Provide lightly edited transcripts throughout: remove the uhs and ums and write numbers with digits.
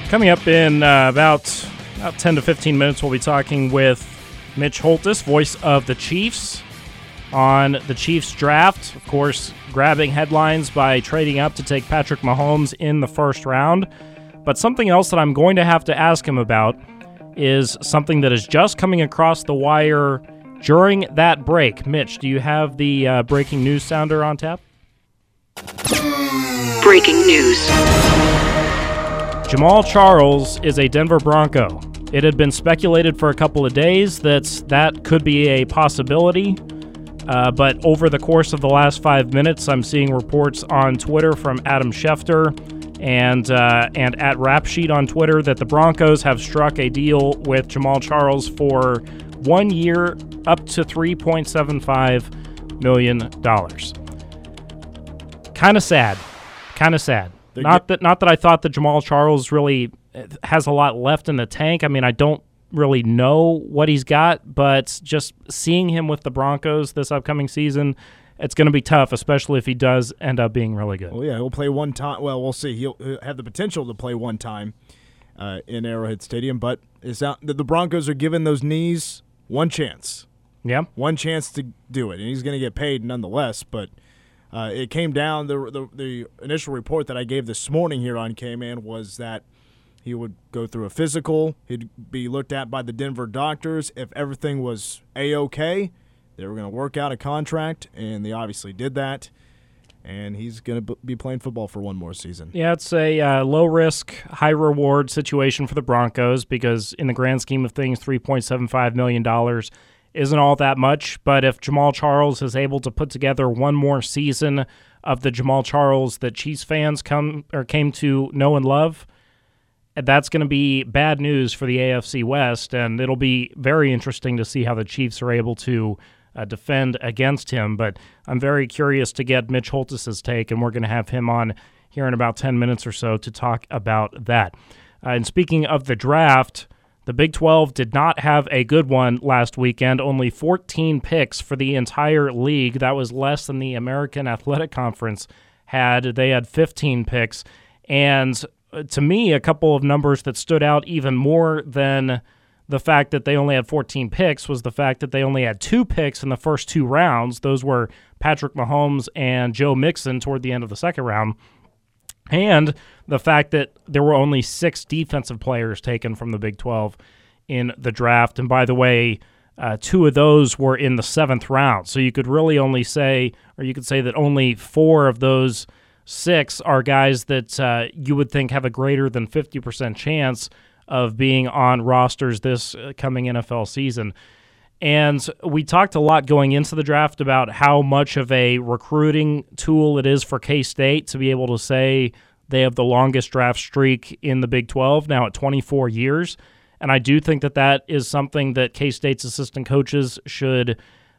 Coming up in about 10 to 15 minutes, we'll be talking with Mitch Holthus, voice of the Chiefs, on the Chiefs draft. Of course, grabbing headlines by trading up to take Patrick Mahomes in the first round. But something else that I'm going to have to ask him about is something that is just coming across the wire during that break. Mitch, do you have the breaking news sounder on tap? Breaking news. Jamaal Charles is a Denver Bronco. It had been speculated for a couple of days that could be a possibility, but over the course of the last 5 minutes, I'm seeing reports on Twitter from Adam Schefter and at Rap Sheet on Twitter that the Broncos have struck a deal with Jamaal Charles for 1 year, up to $3.75 million. Kind of sad. Not that I thought that Jamaal Charles really has a lot left in the tank. I mean, I don't really know what he's got, but just seeing him with the Broncos this upcoming season, it's going to be tough, especially if he does end up being really good. Well, yeah, he'll play one time. Well, we'll see. He'll have the potential to play one time in Arrowhead Stadium, but the Broncos are giving those knees one chance. Yeah. One chance to do it, and he's going to get paid nonetheless, but it came down, the initial report that I gave this morning here on K-Man was that he would go through a physical. He'd be looked at by the Denver doctors. If everything was A-OK, they were going to work out a contract, and they obviously did that. And he's going to be playing football for one more season. Yeah, it's a low-risk, high-reward situation for the Broncos because in the grand scheme of things, $3.75 million isn't all that much, but if Jamaal Charles is able to put together one more season of the Jamaal Charles that Chiefs fans came to know and love, that's going to be bad news for the AFC West, and it'll be very interesting to see how the Chiefs are able to defend against him. But I'm very curious to get Mitch Holthus' take, and we're going to have him on here in about 10 minutes or so to talk about that. And speaking of the draft, the Big 12 did not have a good one last weekend. Only 14 picks for the entire league. That was less than the American Athletic Conference had. They had 15 picks. And to me, a couple of numbers that stood out even more than the fact that they only had 14 picks was the fact that they only had 2 picks in the first 2 rounds. Those were Patrick Mahomes and Joe Mixon toward the end of the second round. And the fact that there were only 6 defensive players taken from the Big 12 in the draft. And by the way, 2 of those were in the 7th round. So you could really only say, or you could say that only 4 of those 6 are guys that you would think have a greater than 50% chance of being on rosters this coming NFL season. And we talked a lot going into the draft about how much of a recruiting tool it is for K-State to be able to say they have the longest draft streak in the Big 12, now at 24 years. And I do think that is something that K-State's assistant coaches should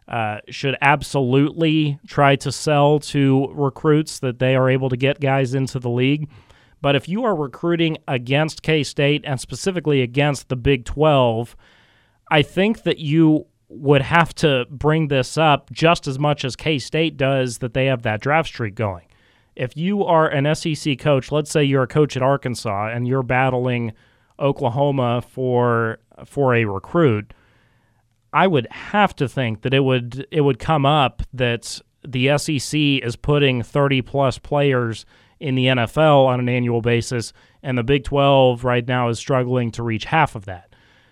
absolutely try to sell to recruits, that they are able to get guys into the league. But if you are recruiting against K-State and specifically against the Big 12, I think that you would have to bring this up just as much as K-State does, that they have that draft streak going. If you are an SEC coach, let's say you're a coach at Arkansas and you're battling Oklahoma for a recruit, I would have to think that it would come up that the SEC is putting 30-plus players in the NFL on an annual basis, and the Big 12 right now is struggling to reach half of that.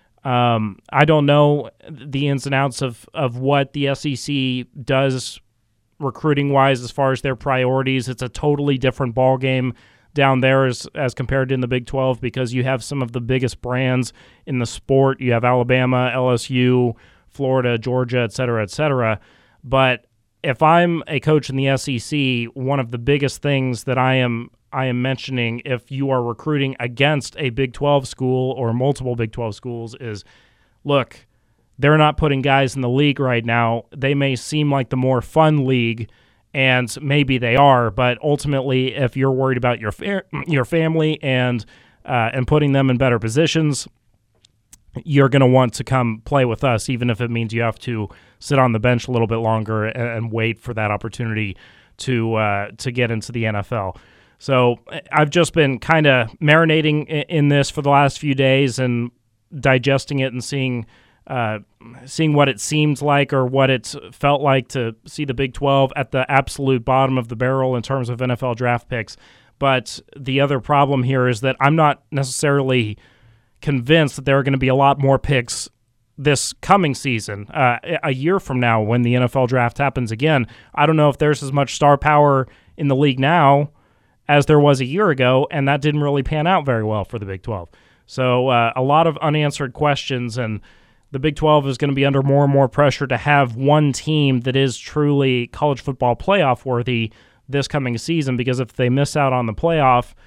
I don't know the ins and outs of what the SEC does recruiting-wise as far as their priorities. It's a totally different ballgame down there as compared to in the Big 12 because you have some of the biggest brands in the sport. You have Alabama, LSU, Florida, Georgia, et cetera, but if I'm a coach in the SEC, one of the biggest things that I am mentioning if you are recruiting against a Big 12 school or multiple Big 12 schools is, look, they're not putting guys in the league right now. They may seem like the more fun league, and maybe they are, but ultimately, if you're worried about your family and putting them in better positions, you're going to want to come play with us, even if it means you have to sit on the bench a little bit longer and wait for that opportunity to get into the NFL. So I've just been kind of marinating in this for the last few days and digesting it and seeing what it seemed like or what it felt like to see the Big 12 at the absolute bottom of the barrel in terms of NFL draft picks. But the other problem here is that I'm not necessarily convinced that there are going to be a lot more picks this coming season. A year from now when the NFL draft happens again, I don't know if there's as much star power in the league now as there was a year ago, and that didn't really pan out very well for the Big 12. So a lot of unanswered questions, and the Big 12 is going to be under more and more pressure to have one team that is truly college football playoff worthy this coming season, because if they miss out on the playoff,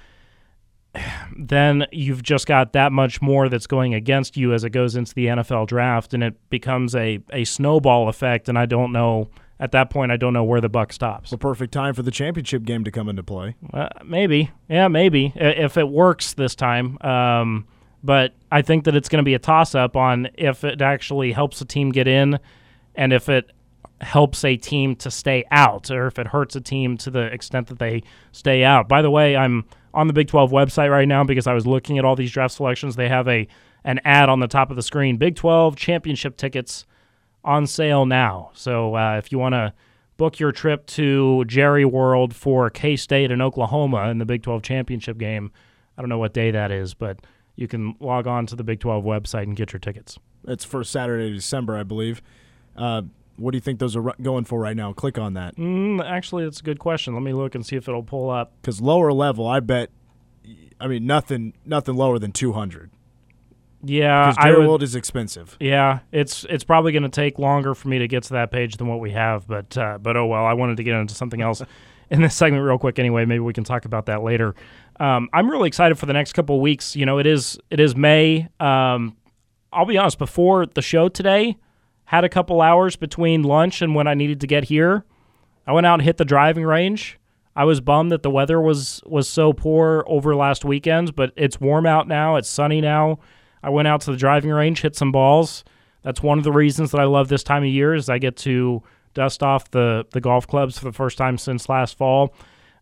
then you've just got that much more that's going against you as it goes into the NFL draft, and it becomes a snowball effect, and I don't know. At that point, I don't know where the buck stops. The perfect time for the championship game to come into play. Maybe. Yeah, maybe, if it works this time. But I think that it's going to be a toss-up on if it actually helps a team get in and if it helps a team to stay out, or if it hurts a team to the extent that they stay out. By the way, I'm on the Big 12 website right now because I was looking at all these draft selections. They have an ad on the top of the screen. Big 12 championship tickets on sale now. So if you want to book your trip to Jerry World for K-State and Oklahoma in the Big 12 championship game, I don't know what day that is, but you can log on to the Big 12 website and get your tickets. It's first Saturday of December, I believe. What do you think those are going for right now? Click on that. Actually, that's a good question. Let me look and see if it'll pull up. Because lower level, I bet, nothing lower than 200. Yeah, because Jerry World is expensive. Yeah, it's probably going to take longer for me to get to that page than what we have, but oh well. I wanted to get into something else in this segment real quick anyway. Maybe we can talk about that later. I'm really excited for the next couple of weeks. You know, it is May. I'll be honest. Before the show today, had a couple hours between lunch and when I needed to get here. I went out and hit the driving range. I was bummed that the weather was so poor over last weekend, but it's warm out now. It's sunny now. I went out to the driving range, hit some balls. That's one of the reasons that I love this time of year is I get to dust off the golf clubs for the first time since last fall.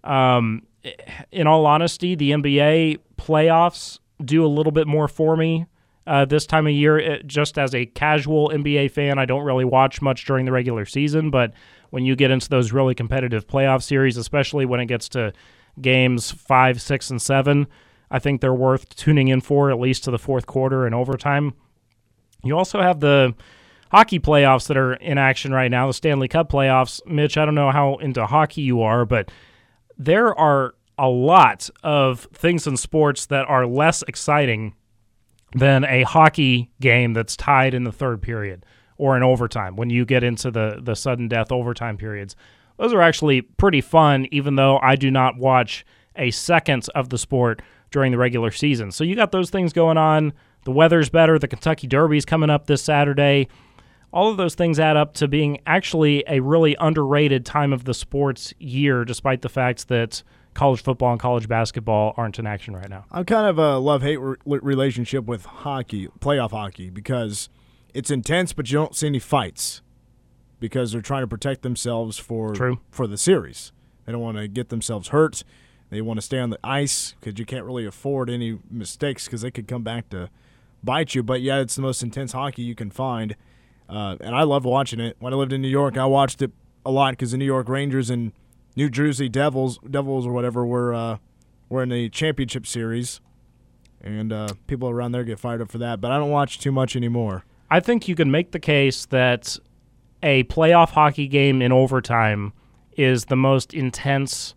In all honesty, the NBA playoffs do a little bit more for me this time of year. Just as a casual NBA fan, I don't really watch much during the regular season, but when you get into those really competitive playoff series, especially when it gets to games 5, 6, and 7, I think they're worth tuning in for, at least to the fourth quarter and overtime. You also have the hockey playoffs that are in action right now, the Stanley Cup playoffs. Mitch, I don't know how into hockey you are, but there are a lot of things in sports that are less exciting than a hockey game that's tied in the third period or in overtime when you get into the sudden death overtime periods. Those are actually pretty fun, even though I do not watch a second of the sport during the regular season. So you got those things going on. The weather's better. The Kentucky Derby's coming up this Saturday. All of those things add up to being actually a really underrated time of the sports year, despite the fact that college football and college basketball aren't in action right now. I'm kind of a love-hate relationship with hockey, playoff hockey, because it's intense, but you don't see any fights because they're trying to protect themselves for the series. They don't want to get themselves hurt. They want to stay on the ice because you can't really afford any mistakes because they could come back to bite you. But, yeah, it's the most intense hockey you can find, and I love watching it. When I lived in New York, I watched it a lot because the New York Rangers and New Jersey Devils or whatever were in the championship series, and people around there get fired up for that. But I don't watch too much anymore. I think you can make the case that a playoff hockey game in overtime is the most intense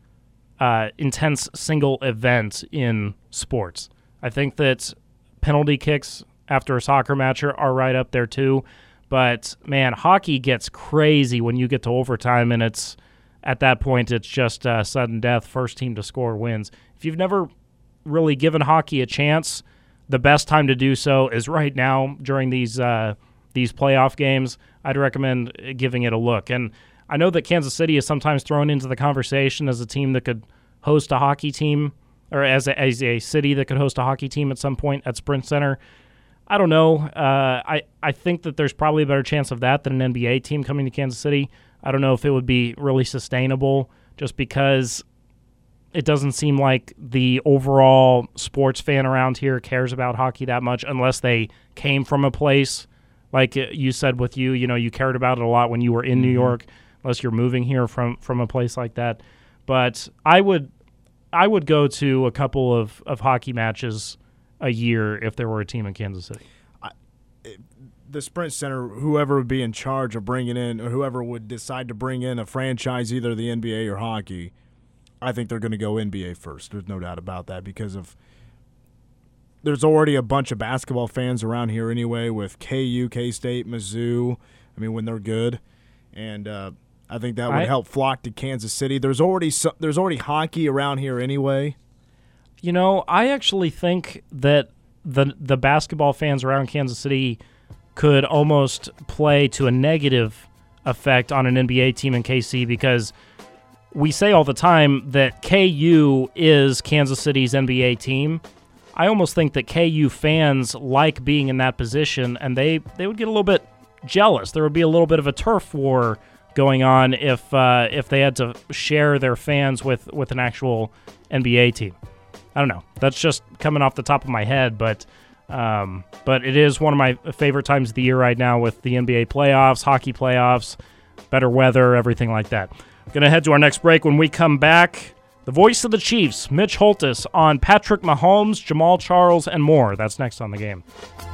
single event in sports. I think that penalty kicks after a soccer match are right up there too. But, man, hockey gets crazy when you get to overtime, and at that point it's just sudden death. First team to score wins. If you've never really given hockey a chance, the best time to do so is right now during these playoff games. I'd recommend giving it a look. And I know that Kansas City is sometimes thrown into the conversation as a team that could host a hockey team, or as a city that could host a hockey team at some point at Sprint Center. I don't know. I think that there's probably a better chance of that than an NBA team coming to Kansas City. I don't know if it would be really sustainable just because it doesn't seem like the overall sports fan around here cares about hockey that much unless they came from a place like you said with you. You cared about it a lot when you were in New York, unless you're moving here from a place like that. But I would go to a couple of hockey matches a year if there were a team in Kansas City. The Sprint Center, whoever would be in charge of bringing in, or whoever would decide to bring in a franchise, either the NBA or hockey, I think they're going to go NBA first. There's no doubt about that because there's already a bunch of basketball fans around here anyway with KU, K-State, Mizzou. I mean, when they're good. And I think that would help flock to Kansas City. There's already hockey around here anyway. I actually think that the basketball fans around Kansas City could almost play to a negative effect on an NBA team in KC because we say all the time that KU is Kansas City's NBA team. I almost think that KU fans like being in that position, and they would get a little bit jealous. There would be a little bit of a turf war going on if they had to share their fans with an actual NBA team. I don't know. That's just coming off the top of my head, but it is one of my favorite times of the year right now with the NBA playoffs, hockey playoffs, better weather, everything like that. Going to head to our next break. When we come back, the voice of the Chiefs, Mitch Holthus, on Patrick Mahomes, Jamal Charles, and more. That's next on The Game.